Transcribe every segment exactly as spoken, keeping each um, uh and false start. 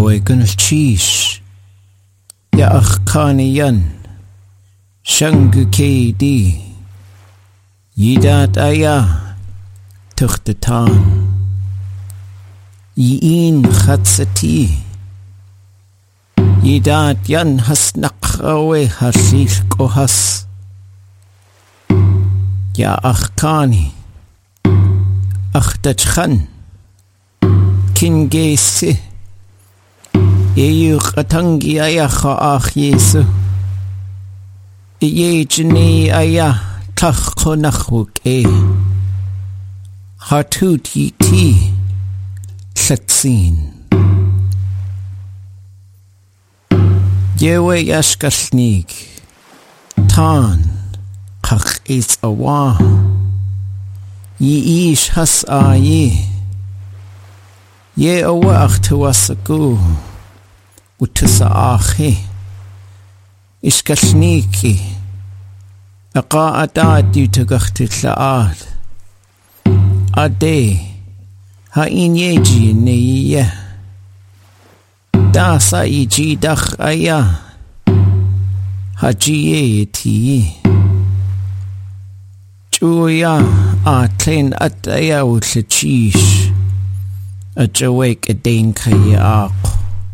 Jawe gunal cheesh. Ya achkani yan. Shangu kedi. Yidat aya. Tuchtatan. Yiin khatsati. Yidat yan has naqawe hashil kohas. Ya achkani. Achtachkhan. Kingesi. Yeyu qatangi aya khaach Yesu. Yejni aya tachkonachuk e. Hatut yiti tlatsin. Yewe yashkashnig. Tan kach is awa. Yi ish has aye. Ye awa achtuasagu. Utusa ahi. Ishkashniki. Aqa adad yutagachtitla'ad. Ade. Ha'in yeji neye. Dasa iji dach aya. Hajiye ti. Chuya atlen ataya utlachish. Ajawek adain kaya ako.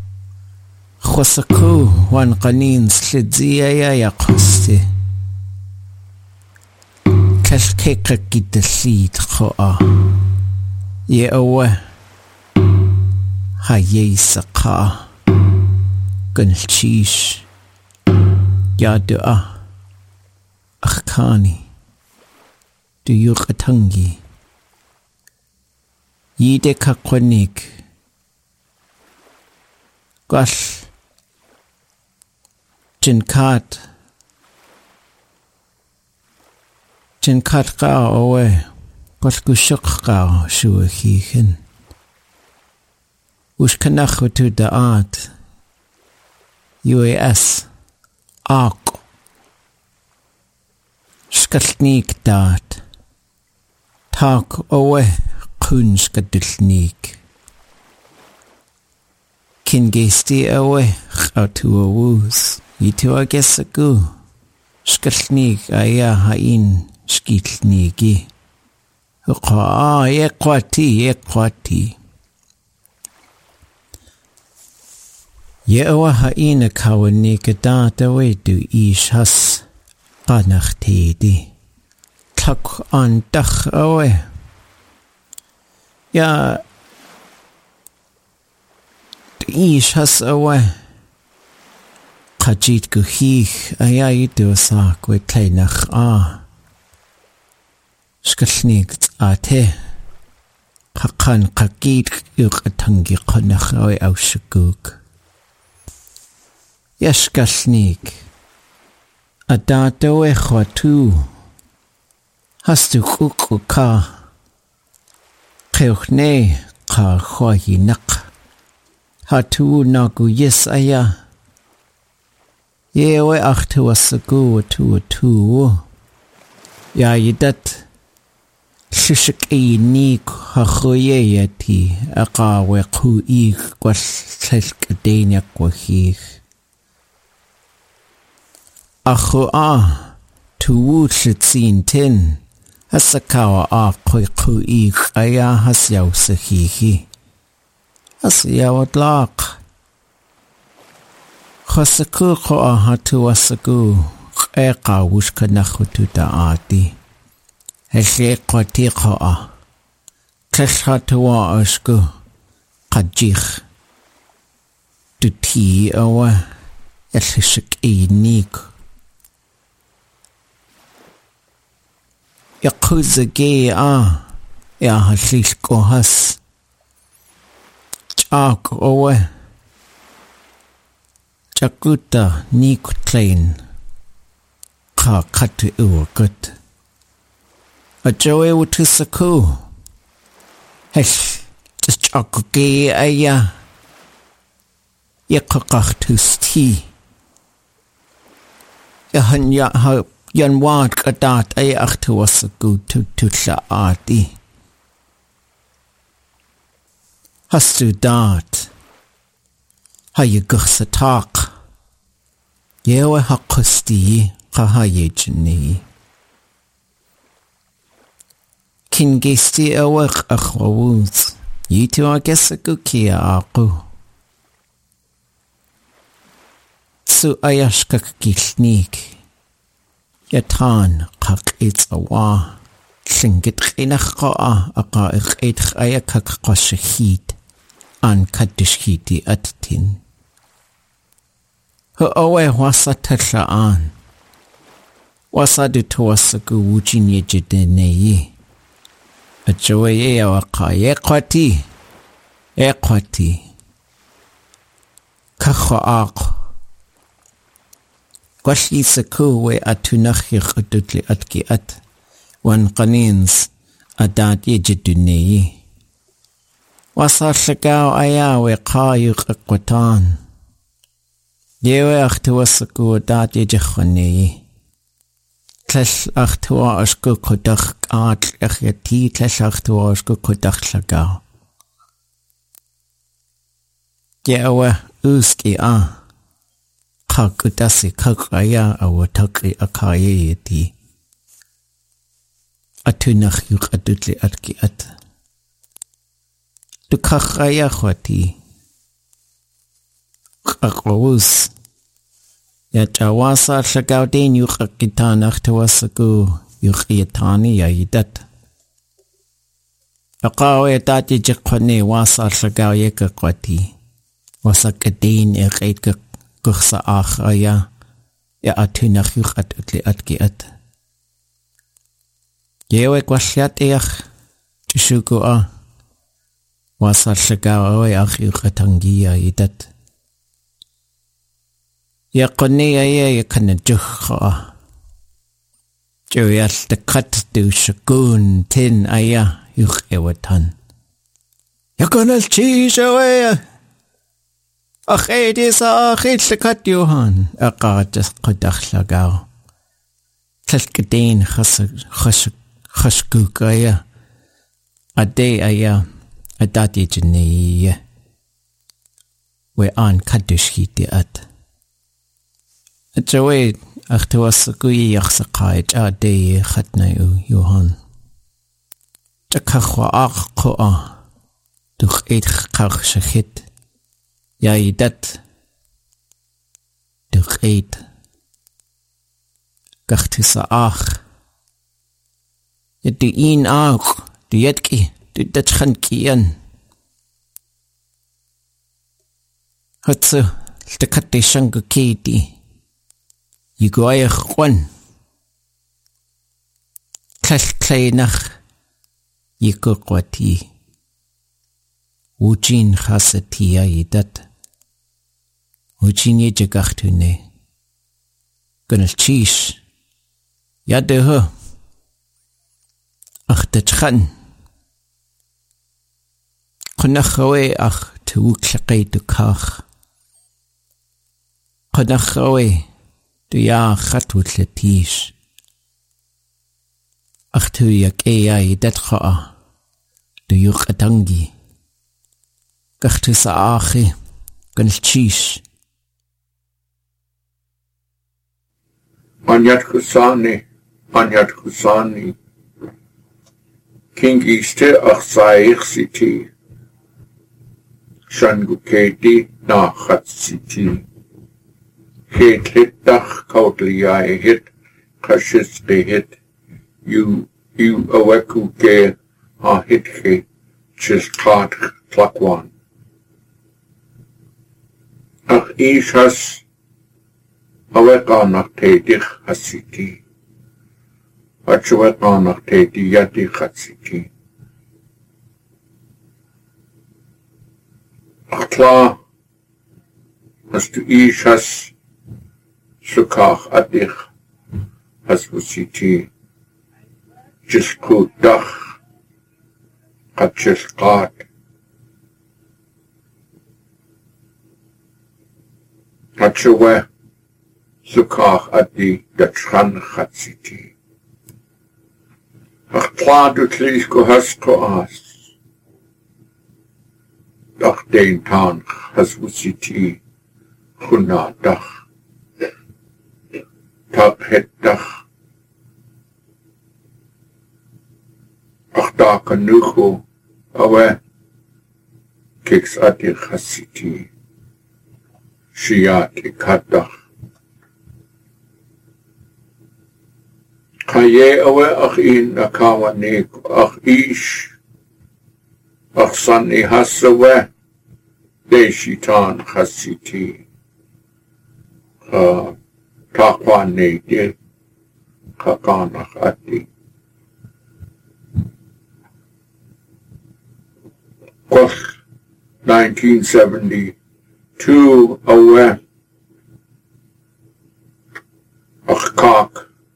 Khosaku wan qanin slidziya yaqsti. Kashkeka gidalid khoa. Ye awa. Haye saqa. Gunalchish. Ya dua. Akhkani. Du yuqatangi. Yide kakwanik. Gash. Jinkat. Jinkat ka owe. Gash gushuk ka shuahihin. Ushkanach to the art. U A S. Ark. Skaltnik dat. Tak owe. Kunskadulnik. Kingesti awe khatu awus. Yitu agesagu. Skaltnik aya hain skiltnigi. Uqa yekwati yekwati. Ye awa hain akawanika data we du ish has qanachtedi. Tak an dach awe. Ya ish has awe. Qajit guhich ayayidu sak we kleinach a. Skalnik ate. Qakan qaqid yuqatangi qanach awe awshaguk. Yashkalnik. Adata we khwatu. Hastu kukuka. Qeukhne qa khwayinak. Hatu nagu yes aya. Yewe achtu wasagu tu tu. Ya yidat. Shishik e nik hachoye yati. Aqa we ku ik kwal thelk denya kwahich. Achu a. Tu shitsin tin. Hasakawa a koi ku ik aya hasyaw sahihi. Hasyaw adlaq. Khosaku ko a hatu wasagu. Eka wushka nakhutu ta ati. Heshe kwati ko a. Kesh hatu wa ashku. Qajich. Duti awa. Yashishik e nik. Yakuza ge a. Ya hashish ko has. Chak awa. Jakuta nikutlein. Ka katu uwakut. Ajoe wutusaku. Hesh. Just chakuge aya. Yakakachtus ti. Yahan ya ha yan wad kadat ay achtuwasaku tu tutla ati. Hastu dat. ha ye gursa tak. Yewe ha kusti ha ha ye jini. Kin gesti awak akhwawuz. Yitu agesaku kia aku. Tsu ayashkak gilnik. Yatan kak it's awa. Llingit chinach qoa aqa iqeidch ayakak qoshahid. An kadishhidi attin. Ho owe wasa tasha an. Wasa du tuwasaku wujin yejideneyi. Ajowe ye awaqa ye qwati. Ye qwati. Kakho aqo. Kwashi saku we atunakhi qudutli atki at. Wan qanins adat yejideneyi. Wasa shagaw aya we qayu qaqwatan. Yewe akhtuwasaku adat yejikhwaneyi. Tlash akhtuwa ashku kodakh qaat akhyati tlash akhtuwa ashku kodakh shagaw. Yewe uski a. Qaqutasi qaqaya awataqi akaye yeti. Atunakh yuqadutli atki at. Tukakhaya khwati. Qaqawus. Yachawasa shagawdin yuqakitanakh tawasaku yuqiyatani yayidat. Aqawe tati jiqwani wasa shagaw yekakwati. Wasa kadin iqaidka kukhsa akhaya. Ya atunakh yuqadutli atki at. Yewe kwashyat each tishuku a. Wasa shagaw awe akh yuqatangiya yidat. Yaqani ya yakana jukha. Joyal the cut do shagun tin aya yukhewatan. Yakana cheese away. Akhedi sa akhid kat yohan. Aqat qadakh lagaw. Tlalkadin khas khash khashkukaya. Ade aya adati jniye. We an kadishhiti at. Ajowe akhtuwasaku yakhsaqaij ade khatnayu yohan. Takakhwa aqqa. Dukh eid khakh shahid. Yayidat. Dukh eid. Gachtisa akh. Yadu in akh. Du yadki. Du datchankiyan. Hatsu. Ltakati shangu keiti. Yugoya khwan. Klash klaynach. Yikukwati. Wujin khasatiya yidat. Wujin yejagachtune. Gunal chish. Yadeho. Ach dachkhan. Qunakhawe ach tuuklaqay dukakh. Qunakhawe. Du ya khatwut latish. Akhtu yak eya yidat kha'a. Du yuqatangi. Gakhtu sa akhi. Ganil chish. Anyat Kusani. Anyat Kusani. King iste akhsaikh siti. Shanguketi na khat siti. Hit hit dach kautliai hit kashis de hit you you aweku ke ha hit he chis klat klakwan ach ishas awekanach tedich hasiti achawekanach tedi yati hasiti ach kla as tu ishas Sukach adich haswusiti jisku dach katcheskat Katchewe Sukach adi dachran chatsiti Ach pladu tlis go hasko as Ach dein tanch haswusiti Hunadach. Takhetach. Achtakanucho. Awe. Kiks ati khasiti. Shiati katach. Kaye awe ach in akawanik ach ish. Ach sani hasawe. Deshitan khasiti. Uh, Takwane de Kakanach ati. Koch nineteen seventy-two awe Achkak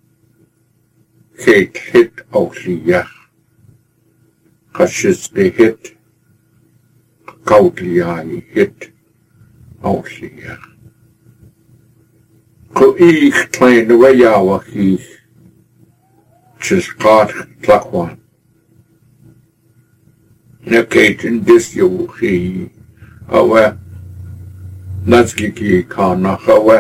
Kate hit Auliach Kashis de hit Kautliai hit Auliach Ko ich klein de wayawa hi Chiskat Tlakwan Nekatin disyo hi awe Nazgiki kanach awe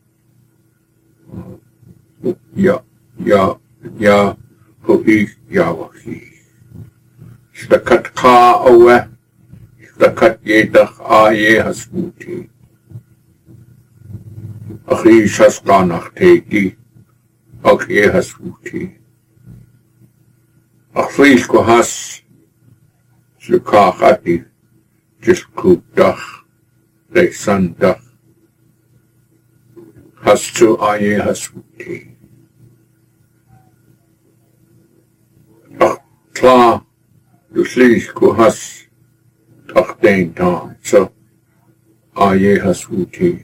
Ya ya ya ko ich yawa hi Stakat ka awe Stakat yedach aye hasmuti Akhi shaskanach teki, akhi hasmuti. Akhish ko has, shukachati, jishkutach, reisandach. Hastu aye hasmuti. Achtla, duslish ko has, tachten tan, so aye hasmuti.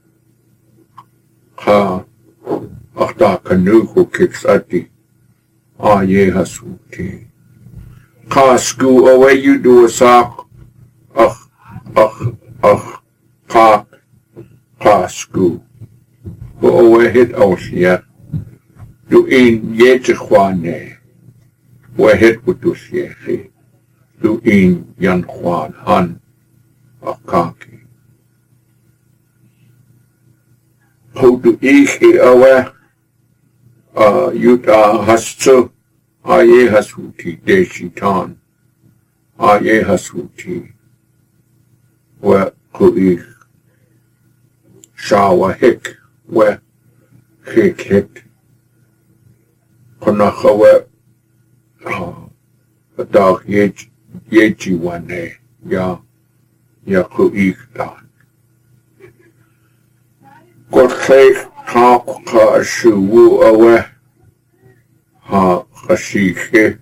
Ha Achta Kanuko kicks ati Aye Hasuti. Ka sku away you do a sock Ach Ach Ach Ka Ka sku Go away hit Ausia Do in Yechwane Where hit with do Shechi Do in Yan Juan Han Akaki How do ich awe uh yuta hastu aye hasuti deshitan aye hasuti wa ku ich shawa hik wa hik hik konachawe uh dag yej yeji wane ya ya ku ich dan Kortleik talk ka shuwu awe ha khashike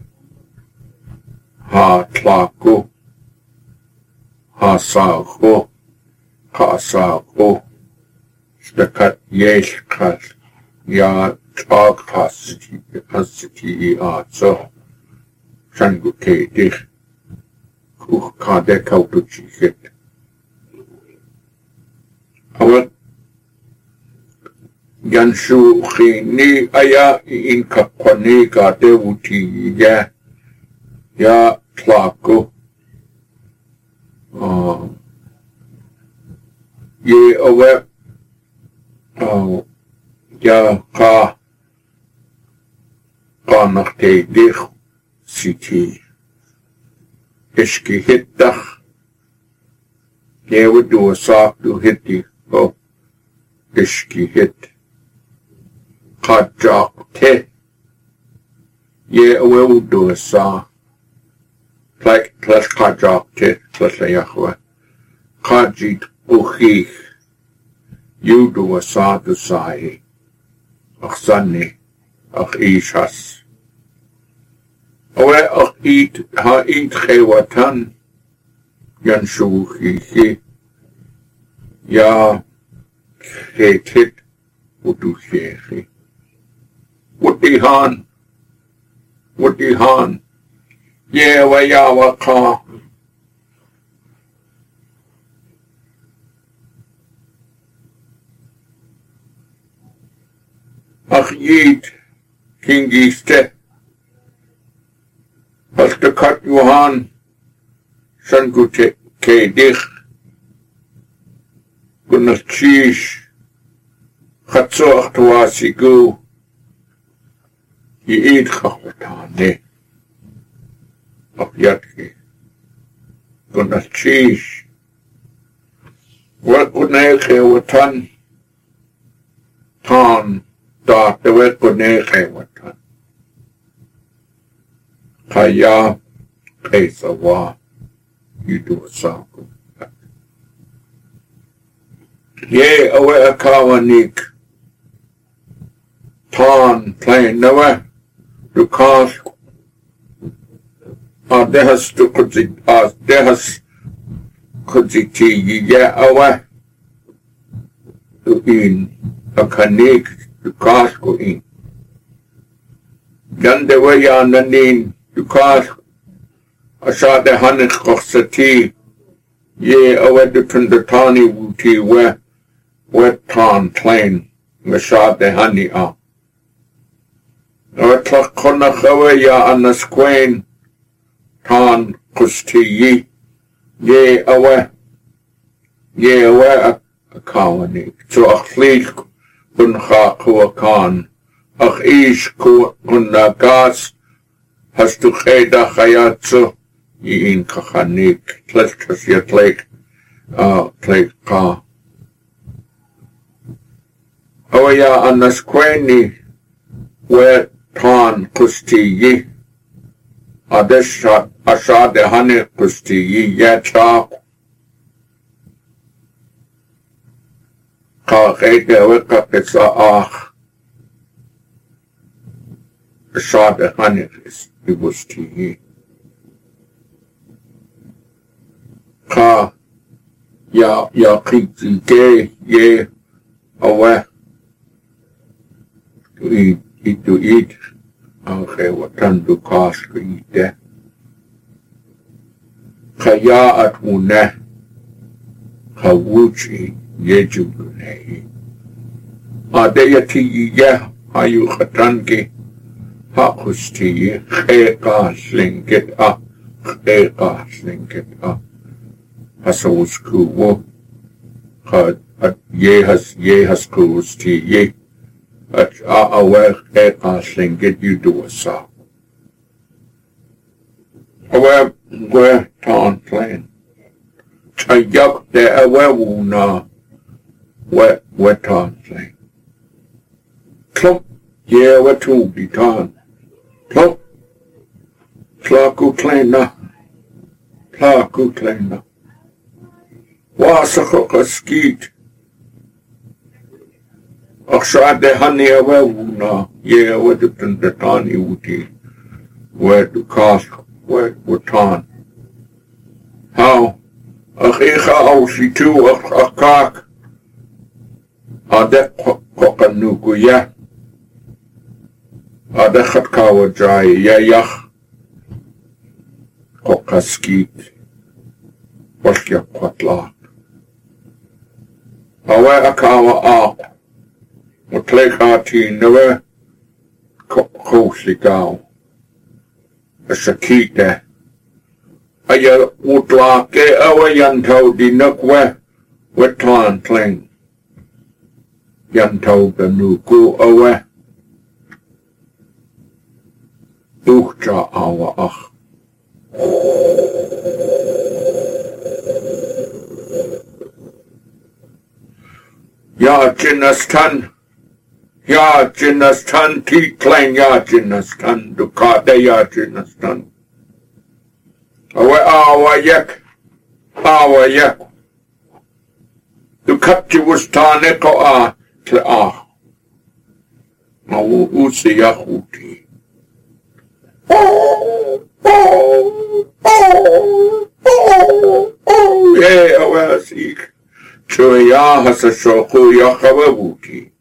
ha tlako ha sago ha sago stakat yesh kat ya talk hasiti hasiti a so shangu ke dich kuch ka de kautu chikit awe Yanshu khini aya in kapani ka te wuti ya ya tlako uh, ye awe uh, ya ka kanach te dich siti ishki hittach ye wudu asak du hitti oh ishki hit Kajak te ye awe do sa like plus kajak te plus yahwa kajit uhi you do a sa to sai akhsani akh ishas awe akh eat ha eat khewatan yanshu hi ya hetit udu shehi Wuti han, wuti han, ye wa ya wa ka. Ach yid, kingiste, hasta kat yuhan, shan gute ke dich, Gunnar Chish, Hatsoch Tuasigu, Ye eat Chachwatane, of Yatki, Gunnar Chish, what would Neke Watan, Tan, Dot, the wet would Neke Watan, Kaya, Pesawa, you do a circle. Ye awe akawanik Tan plain nawe Dukas Ah dehas to kudzi Ah dehas kudziti ye awe in akanik Dukas ko in Gande we ya nanin Dukas Ashade hanik koksati Ye awe dutundatani wuti we Wet tan plain, Mashad de honey up. Or Tlakona Hawaya and the Squain, Tan Kusti ye, ye awe, ye awe a colony, to a fleet bunha kuakan, ach ish kuna gas, has to cheda hayatsu, ye in kachanik, tletkas yet lake, uh, plate ka. Awaya anasqueni we tan kusti yi adesha asha de hane kusti yi ya cha ka khede we ka pesa ah asha de hane kusti yi ka ya ya kiti ge ye awe to eat, eat to eat, okay, watan dukas ko ite. Kaya at muna, kawuchi, yejugunehi. Adayati iya, ayu katanki, hakusti, kheka slingit a, kheka slingit a. Hasawusku wo, kad at yehas, yehas kusti ye. At a aware a thing get you do a saw. Aware where ton plain. Chayak de aware woona wet wet ton plain. Clump, yeah, what to be ton. Clump, plaku plain na. Plaku plain na. Wasakok a skeet. Akshad de honey awe wuna, ye awe de tundatani wuti, where to cast, where wutan. How? Akhicha au situ akak, adek kokanukuya, adekhat kawajai, yayach, kokaskit, washya kwatla. Awe akawa ak, o tlekati newe kosikau a sakita aya utlake awa yantau di nakwe wetan tling yantau the nuku awe uchta awa ach ya chinastan Ya Jinnastan ti klein ya Jinnastan dukade ya Jinnastan. Awe awa yek awa yek. Dukati wustane ko a tle a. Mawu usi yahuti. Oh oh oh oh oh ye awe asik. Chwe ya hasa shoku ya kawabuti.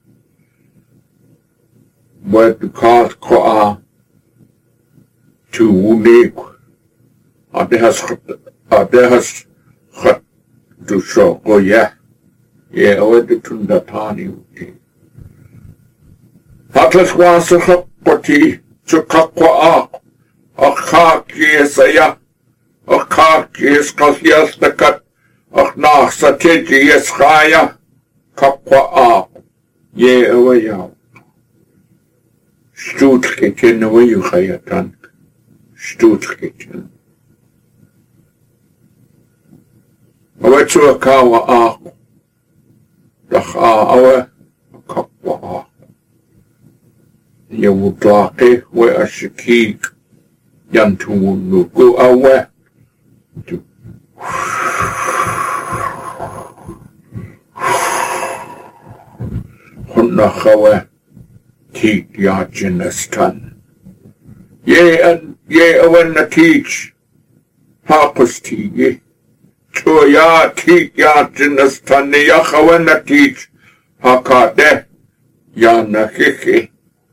But the cause ko to unique adehas adehas khat to show oh yeah yeah over the tundatani uti Atlas was a hapati to kakwa a khaki saya a khaki is kasias the cut of na satiji is khaya kapwa a ye awaya stut kitchen awayu khayatan stut kitchen awatsu kawa a dakha awa kapwa a ye wutlaqe wa ashkik yantu nuku awa tu hunna khawa ti yajinestan ye an ye awen na teach hapus ti ye to ya ti yajinestan ya khawen na teach hakade ya na kiki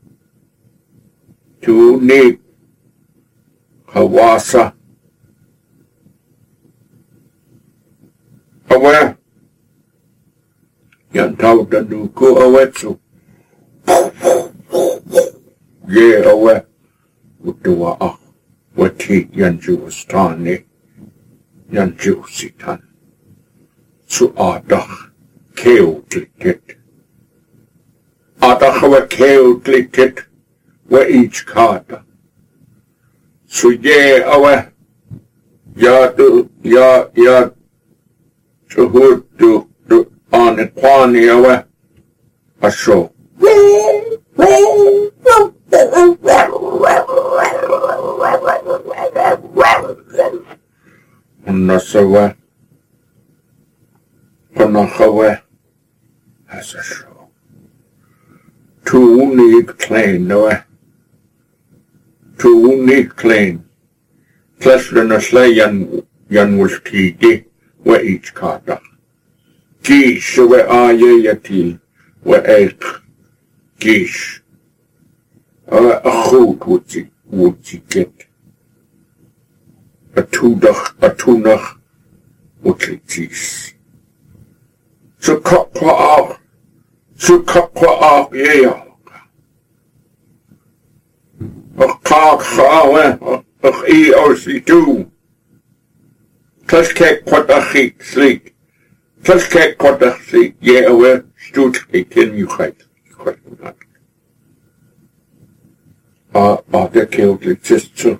tu ni hawasa awa yan tau da nuku awetsu ye awa utuwa a wati yan juwastani yan juwsitan su adach keo klikit adach awa keo klikit wa each kada su ye awa ya du ya ya chuhud du du on it kwani awa a show Unasawa Unahawa has a show. Two need clean, no? Two need clean. Plus the Nasla yan yan was key, where each kata. Gish, where are ye yatil, where eight gish. A goed would she would she get. A toedag, a toenag would she cheese. So kapwa af, so kapwa af, yeah. A kaak gawe, a e or she do. Plus kijk wat a giet sleek. Plus kijk wat a sleek, yeah, away, stoot ik in you geit. A a de killed it just to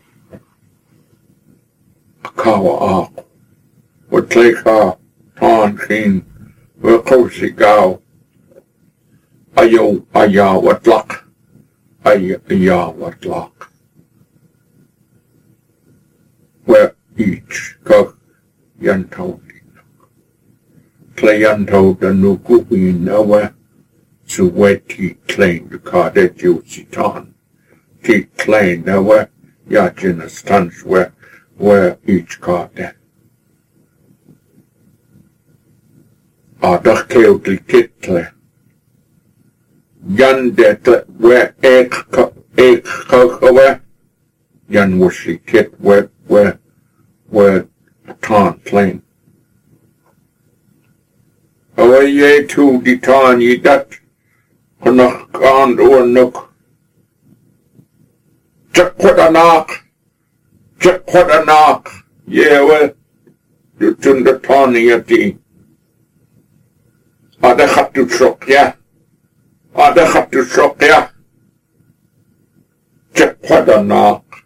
a kawa a would take a ton keen where cozy go a yo a ya what luck a ya what luck where each cock yan told play yan told the new cooking nowhere to wet he claimed the car that you see ton. Keep playing there were yacht in the stunts where where each car there. Ah, dat keel title. Jan that where ek ek where Jan was the kit where where where ton plane. Oh ye to the ton ye dat knock on or nook. Check what a knock. Check what a knock. Yeah, well, you turn the tawny at the. Ah, they have to shock, yeah. Ah, they have to shock, yeah. Check what a knock.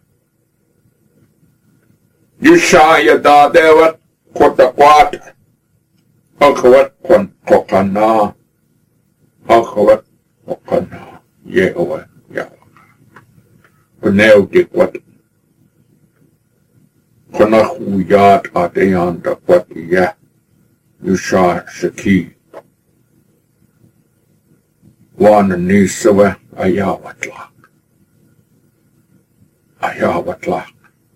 You shy your da there, what? What a quat. Uncle, what? Quan cockana. Uncle, what? Cockana. Yeah, well, yeah. Now get what Konahu yard are they on the what ya you saw Shaki one and Nisawa Ayawatlock Ayawatlock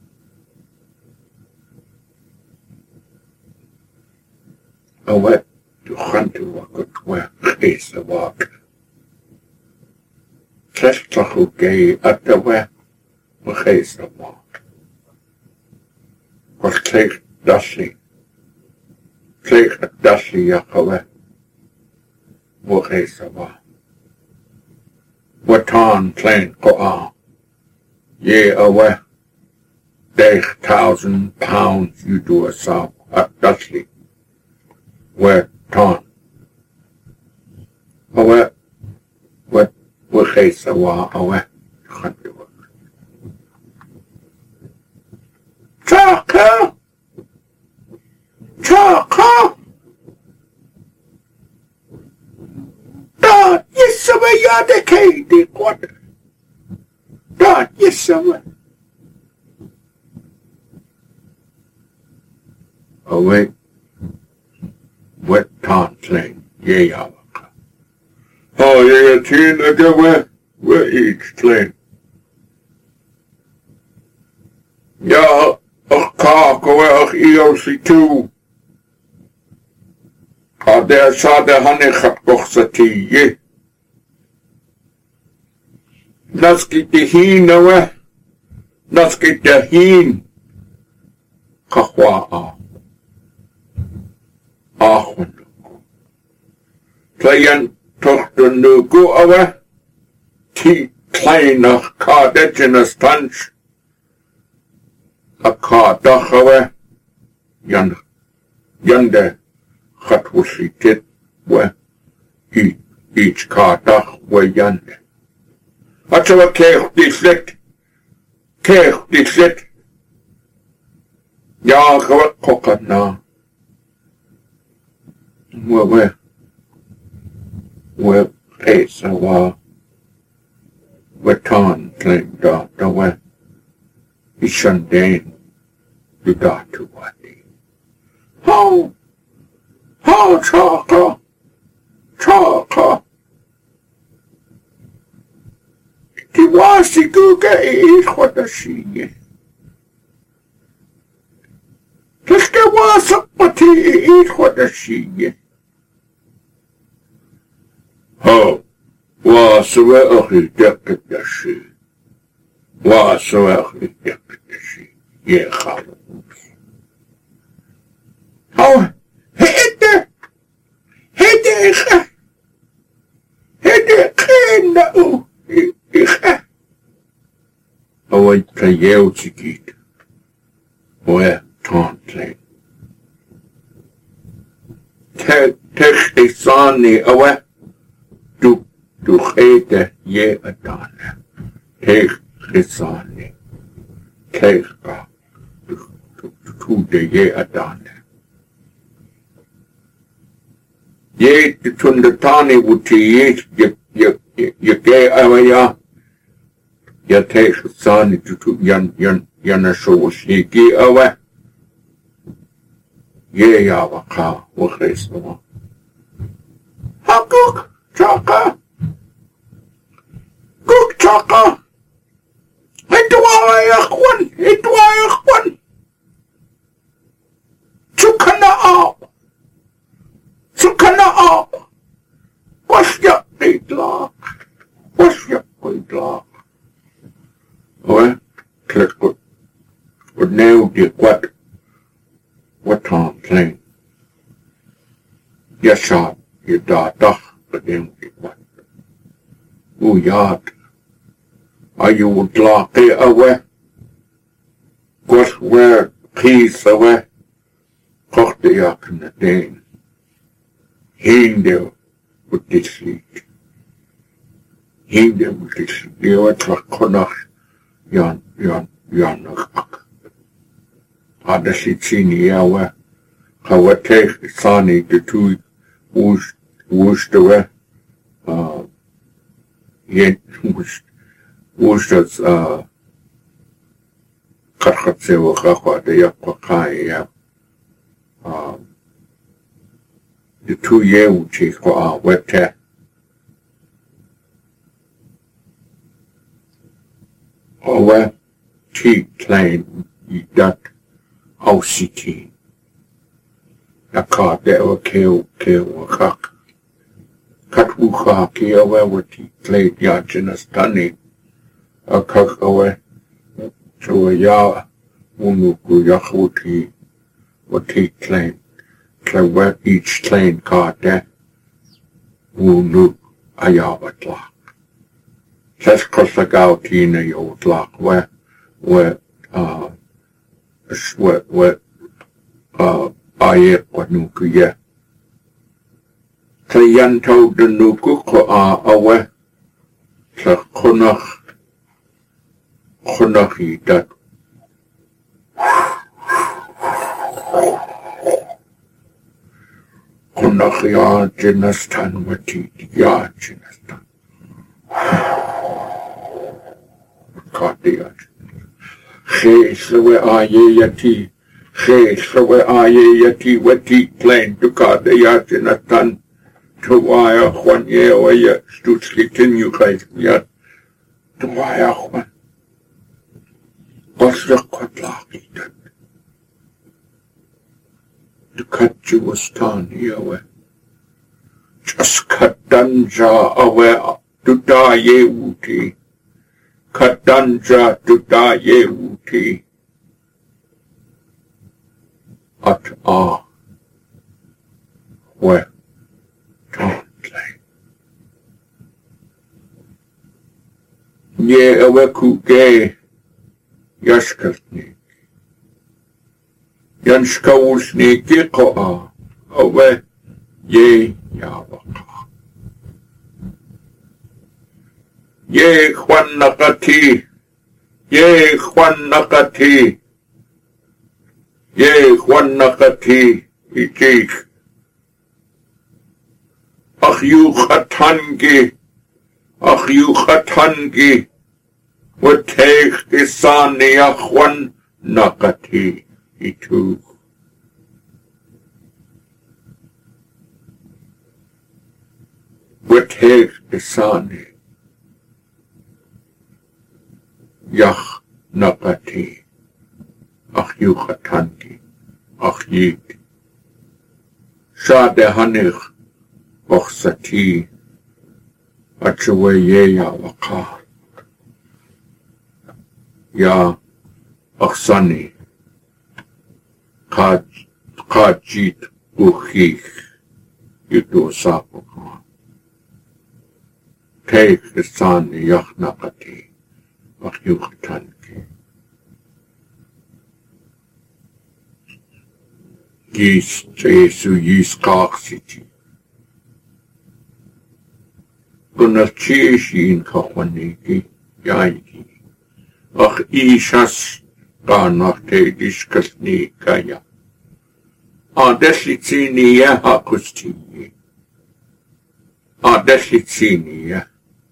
a wet to hunt to walk at where is the walk Testahu gay at the where Geest op maat. Was kreeg dasli. Kreeg het dasli jakowe. Wo geest op maat. Wat aan klein ko aan. Ye awe. Deg thousand pounds you do a sop at dasli. Where ton. awe what we gees awa awe gaan we Chaka Chaka Da yesama ya de kei de kwat Da yesama Awe wet tantling ye yawaka. Oh ye teen agawe we each train. Ja ach ka kowe ach E O C two. Ka der sa de hanne gat kochsati ye. Das geht de hin awe. Das geht de hin. Kahwa a. Ahun. Playan tochter nu go awe. Ti kleinach ka detjena stanch. A ka dach awe. Jan, jande gatwusi tit we. I, each ka dach we jande. Atsa keech di slit. Keech di slit. Ja, gawa kokat na. We we we esa wa we tan claim da da we ishan den du da tu wadi how how chaka chaka ti wasi guga e khota shi Kiske wasa pati e khota shi Ho, wasawe achi deket dashi. Wasawe achi deket dashi. Ye chalus. Ho, hede, hede icha. Hede kena u icha. Ho, ay tayeu chikit. Oe tantling. Te, tech isani awe. Du, du chede ye adane. Teich chisani. Teich ka. Du, du, tu de ye adane. Ye tundatani wuti ye, ye, ye, ye ge awaya. Ya teich chisani tu tu yan, yan, yana showoshi ge awa. Ye yawa ka, wakreswa. Hakuk! Chaka! Cook Chaka! Ito ay akwan! Ito ay akwan! Chukana up! Chukana up! What's your big lock? What's your big lock? Well, click good. But now the what? What time playing? Yes, shot. You da da. But then we what? O yard. Are you would lock it away? What where peace away? Koch the yak in the day. Hinde with this sleep. Hinde with this sleep. You are to konach yan yan yan ak. Adashi chini yawe. How take sani the two whoosh whoosh the way. Uh, yet whoosh whoosh that's uh karkatse wa kakwa the yakwa kai ya. Um, the two year which is for wet te. Over T plane that O C T. A car that will kill kill a cock. Cut wuha ki away with T plate yacht in a stunning. A cock away to a ya unuku yahuti what T plane. Where each train car there will look a yard lock. Just cross the gouty in a yard lock where, where, uh, where, where, uh, I what nuku ye. Trian tau de nuku ko a awe. Sa konach. Konach I dat. Konach ya jinastan wati ya jinastan. Kati ya jinastan. She slawe aye yati. She slawe aye yati wati plain to kade ya jinastan. Tuwaya Juan ye oye stutzlitin you guys yet. Tuwaya Juan. Was the kotlaki that? The cut you was done here. Just cut danja away to die ye wuti. Cut danja to die ye wuti. At ah. Where? Ye awe kuge yashkatnik. Yanshkawusniki ko a awe ye yawaka. Ye Juan nakati. Ye Juan nakati. Ye Juan nakati. Ikik. Ach yu khatangi. Ach yu khatangi. Wateich isani Juan nakati. Itu. Wateich isani. Yach nakati. Ach yu khatangi. Ach yid. Shade hanich. Och sati. Achuwe ye ya waka. Ya aksani. Kaj, kajit uchich. Ito sapo ka. Teich isani yach nakati. Ach yukatanki. Gis Jesu yis kaksiti. Gunacheshin kahwaniki yaiki. Ach ishas ganach te diskasni kaya. Adeslitsini ya hakustini. Adeslitsini ya.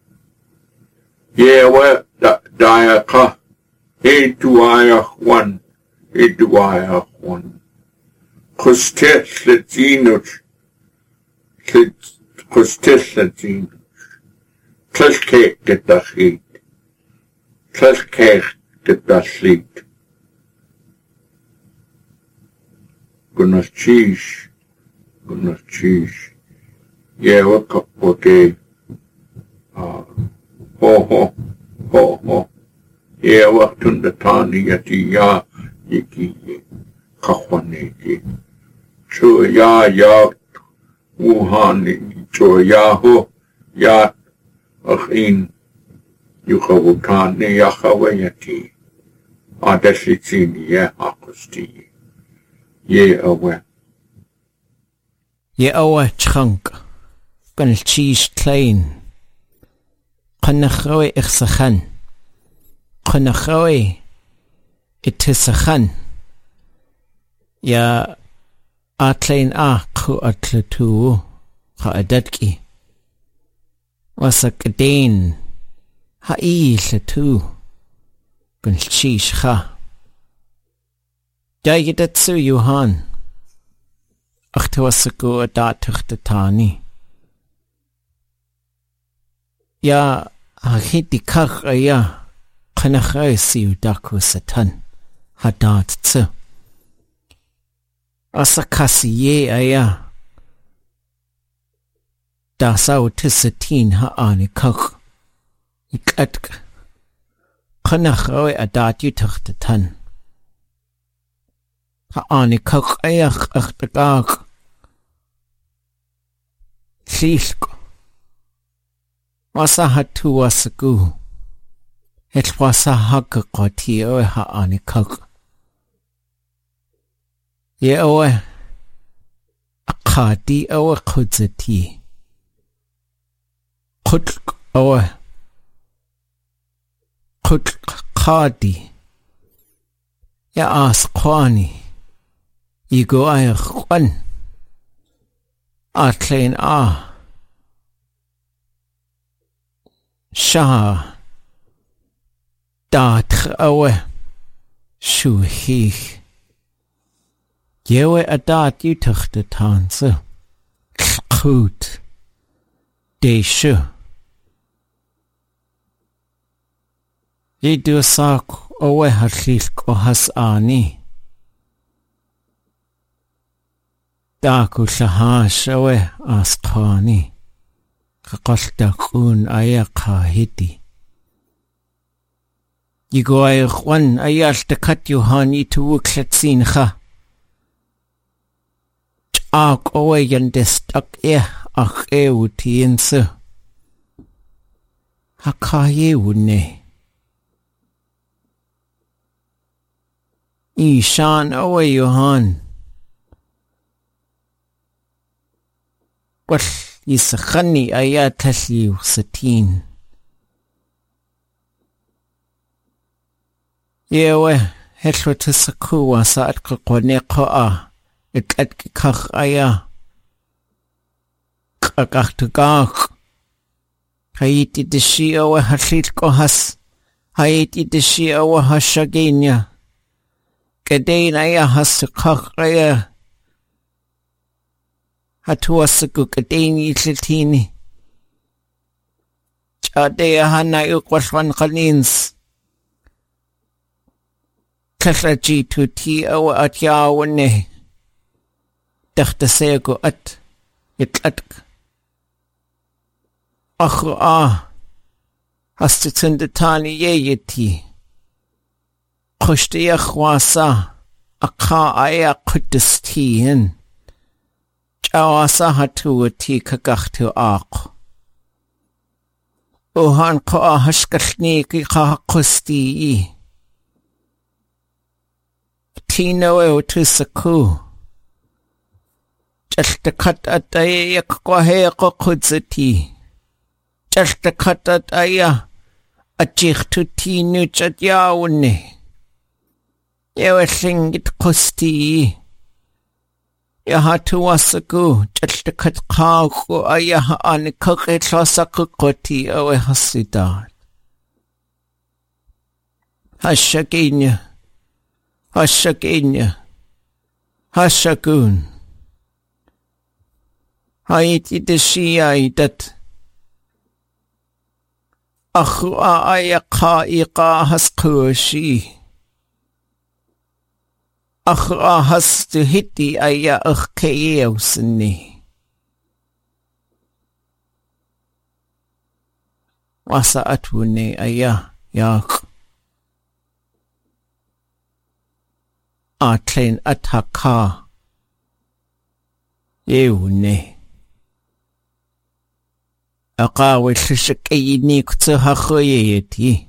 Yewe dayaka. Eduaya Juan. Eduaya Juan. Kustesletzinuch. Kustesletzinuch. Tlashkek getachit. Tlashkek getachit. Gunachish. Gunachish. Yewa kapwake. Ho ho. Ho ho. Yewa tundatani yati ya. Yiki ye. Kahwaneki. Chua ya ya. Wuhani. Chua ya ho. Ya. Achin Yukavutan Yahawayati Adashitsini Ye Hakusti Ye Awe Ye Awe Chunk Gunchish Klein Kanachawe Ichsachan Kanachawe Itisachan Ya Atlein A Ku Atletu Ha Adadki Wasakadeen ha'i latu gunchish ha. Jayidatsu Yuhan Achtawasaku Adatuchtatani Ya Hahidikach Aya Kanachasi Udaku Satan Hadat Tsu Asakasi Ye Aya Dasau tisatin ha'ani kach. Ikatk. Kanachawe adat yutachtatan. Ha'ani kach ayach achtagag. Shishko. Wasa hatu wasagu. Et wasa haka qati oe ha'ani kach. Ye oe. Akadi oe kudzati. Khutk awe. Khutk khadi. Ya as kwani. Igo ay kwan. Atlein a. Shah. Datr awe. Shuhich. Jewe a dat utuchte tanse. Goed. Deshu. Ye do sak owe hatlilk o has ani. Daku shahash owe asqani. Kakaltakun ayaka hiti. Yigo ay kwan ayal takat yuhani tuwuklet sinha. Ak owe yandestak e ak e utiense. Hakaye une. Ishan owe yuhan. Wal yisakhani ayatali usatin. Yewe hetlotisakuwa saat kakwaneko a. Ikat kikach aya. Kakach Haiti de Shia wa Hashit kohas. Haiti de Shia wa Hashagenia. Kadain aya hasukach aya. Hatuasaku kadain itlitini. Chadea hana ukwashwan kanins. Kaslaji tu ti awa at yawane. Dacht sego at itlatk. Ach ah. Hast du zindetani yeyeti. Kushte yakhwasa. Akha aya kudestihin. Chawasa hatu ti kagachtu ak. Ohan ko a hashkashni ki kahakusti. Tino e utusaku. Jaltakat at aya kakwahe kukudzati. Jaltakat at aya ajikhtu tinu chat yawne. Yewe singit kusti. Yahatu wasaku. Jaltakat kaku aya anikakitlasaku koti awe hasidat. Hashaginya. Hashaginya. Hashagun. Haiti de Shia dat. Akhu ayaka ika haskushi. Akhu hastu hiti aya ukhkeyeusni. Wasa atune aya yak. Atlen ataka. Yeune. Akawe shishakayini kutsuhakoyeti.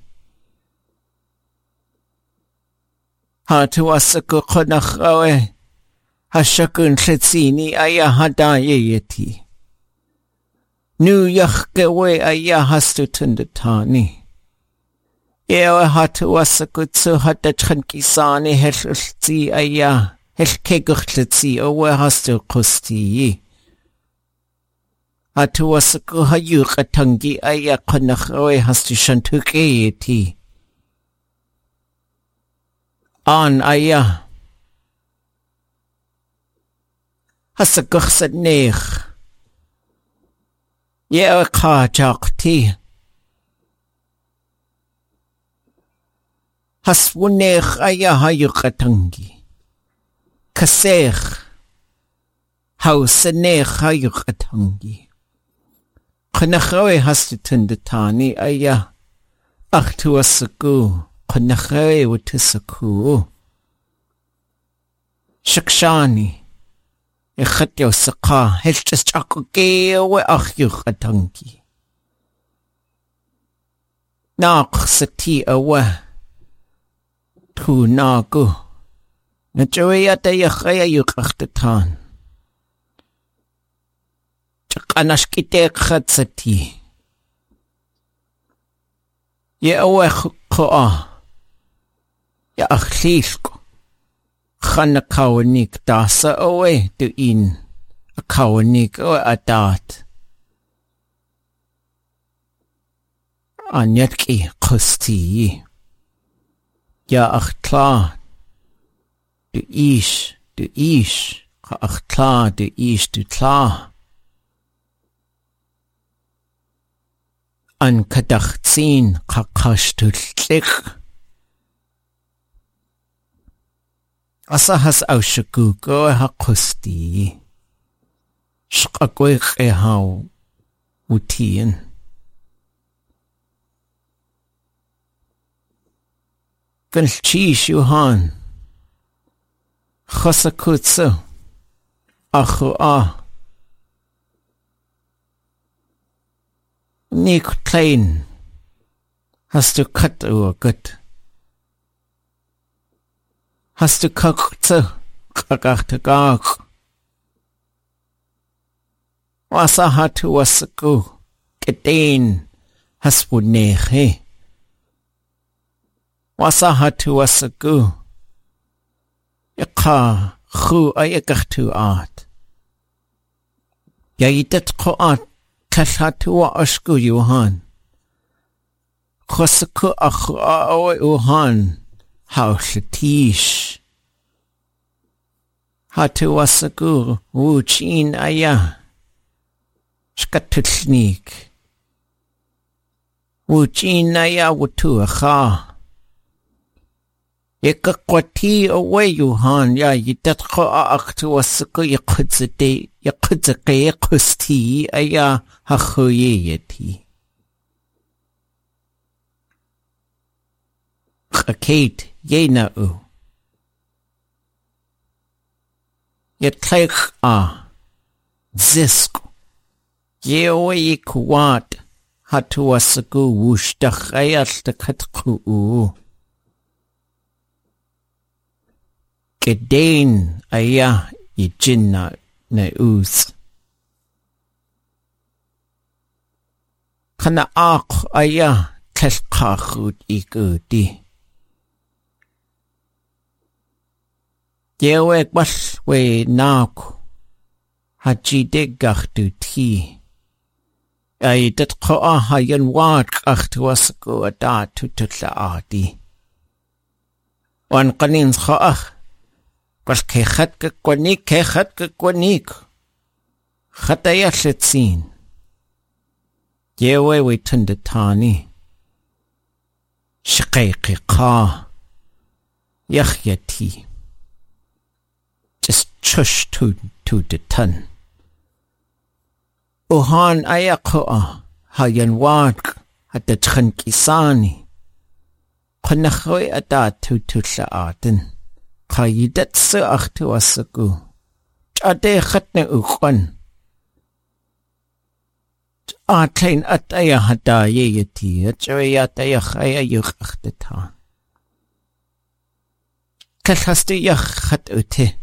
Hatu wasaku konakawe. Hashakun shetsini aya hadayeti. Nu yakhkewe aya hastu tundatani. Ewe hatu wasaku tsuhadachkankisani helulti aya. Helkegukhlitsi owe hastu kusti. Hatu wasaku hayukatangi aya konakawe hastu shantukeyeti. An aya. Hasakukhsat nekh. Yewe ka jakti. Haswunekh aya hayukatangi. Kasekh. Hausanekh hayukatangi. Konakawe hastu tundatani aya. Akhtu wasaku. Konakawe wutisaku. Shakshani. Ikhatyo saka. Helchas chakukewe akhyuk atangi. Nak sati awa. Tu nagu. Nachawe yata yakhaya yuk akhtatan. Chakanash kite khatsati. Ye awech koa. Ya achlisk. Chana kawanik dasa awe du in. A kawanik o adat. Anyetki kusti. Ja ach klar. Du ish, du ish. Ach klar, du ish, du klar. An kadachtzin kakashtullik. Asa has aushagu go ha kusti. Shkakwik e hau utien. Gulchish yuhan. Chosakutsu. Achu a. Nick klein. Hast du kat ur gut. Hast du kakutsu. Kagachte gag. Wasa hatu wasaku. Gedeen. Hasbu neche. Wasa hatu wasaku. Ika khu ayakachtu art. Yayitet ko art kashatu wa ashku yuhan. Khosaku akhu awe uhan. Haushatish. Hatu wasaku wuchin aya. Shkatutnik. Wuchin aya wutu akha. Yekakwati away yuhan ya yidatko aaktu wasuko yakudzade yakudzake yakusti aya hachoye yeti. Kakate yena u. Yatlaik a. Zisk. Yewe yikuwat. Hatu wasuko wushdach ayastakatku u. Gedeen aya yijinna na uz. Kana ak aya kelkachut ikudi. Yewe kwash we naku. Hajidegachtu ti. Ay dat ko ahayan wad achtu wasku adatu tutla adi. Wan kanins khaach. Kwas kechat ke kwanik, kechat ke kwanik. Chataya shetzin. Yewe we tundatani. Shqaiqi qa. Yakhyati. Just chush to to the ton. Uhan ayakoa. Hayan wad. Hatat khankisani. Khanakhoy adat to tutla aten. Kayidat se achtu wasaku. Chade khatne ukwan. Atlein ataya hada yeyati. Atwe ataya khaya yuk achtatan. Kalhaste yak khat ute.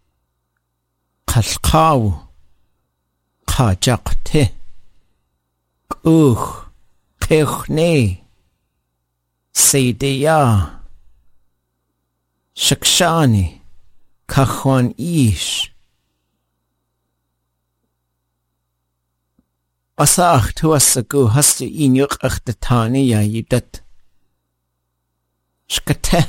Kalkaw. Kajakte. Uch. Kechne. Seideya. Shakshani, Kachwan ish. Asach tu asagu hast du ihn yuk achtetani ya yidat. Shkate.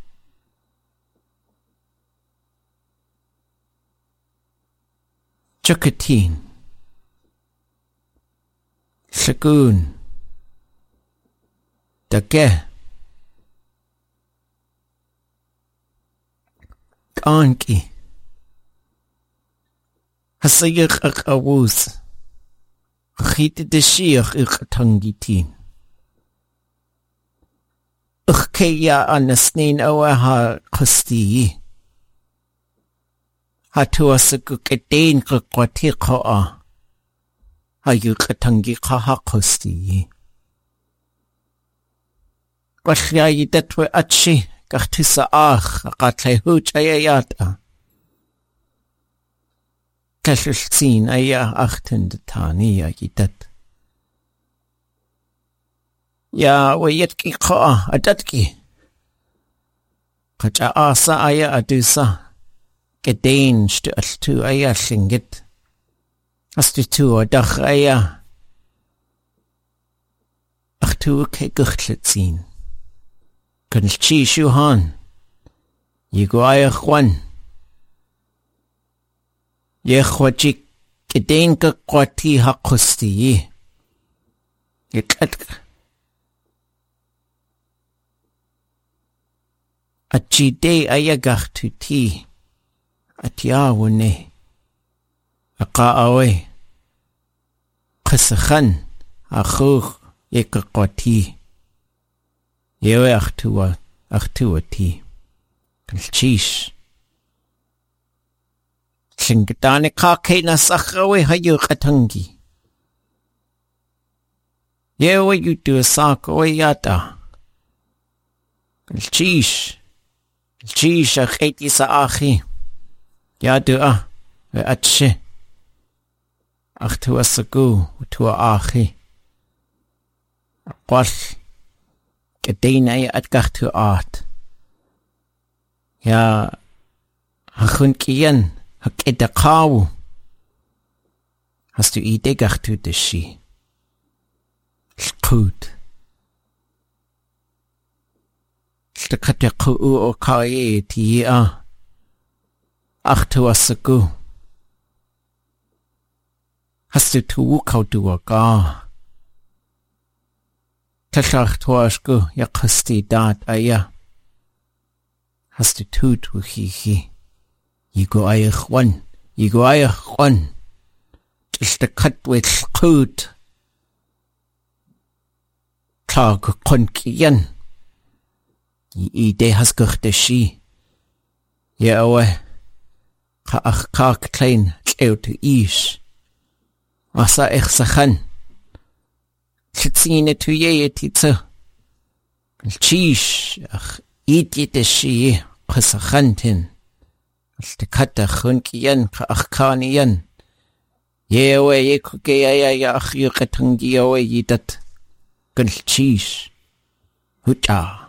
Chukatin. Shagun. Dage. Anki. Hasayik ak awuz. Chite de shiach ik tangitin. Uchkeya anasnin awa ha kusti. Hatuasaku kedeen kakwati kaa. Hayuk tangi kaha kusti. Washya yidatwe achi. Kachtisa ach, akatlay huch ayayata. Kashilzin aya achten de tani ayidat. Ya wayetki qa adatki. Qacha asa aya adusa. Gedein stu altu aya lingit. Astu tu adach aya. Ach tu ke guchtlitzin. Kunlchi shuhan. Yigo aya chwan. Yechwajik gedein ka kwati hakusti yi. Yetlatka. Achide ayagach tuti. Atiawune. Aqa awe. Qisakhan. Akhuch yekakwati. Yewe achtua. Achtuati. Kalchish. Shingatane kake na sakhawe hayu katangi. Yewe yutu asakawe yata. Kalchish. Kalchish akheti sa akhi. Yadua. Ve atshe. Achtua sagu. Utua akhi. Akwal. Gedena atgachtu art. Ya. Hachun kiyan. Hakeda kawu. Hast du idee gachtu deshi? Goed. Stekate ku o kaye ti a. Achtu asagu. Hast du tu kau du a ga. Tashach tuashku yakusti dat aya. Hast du tu tu hi hi. Yigo aya chwan. Yigo aya chwan. Stekate with good. Tag konkian. I de hasgach de shi. Ye awe. Ka ach kak klein tleu tu ish. Asa ech sachan. Tlitsine tu ye titsa. Chish ach iti de shi. Qasachantin. Stekata konkian ka ach kanian. Ye awe ye kuke ya ya ya ach yukatangi awe yidat. Gulchish. Hucha.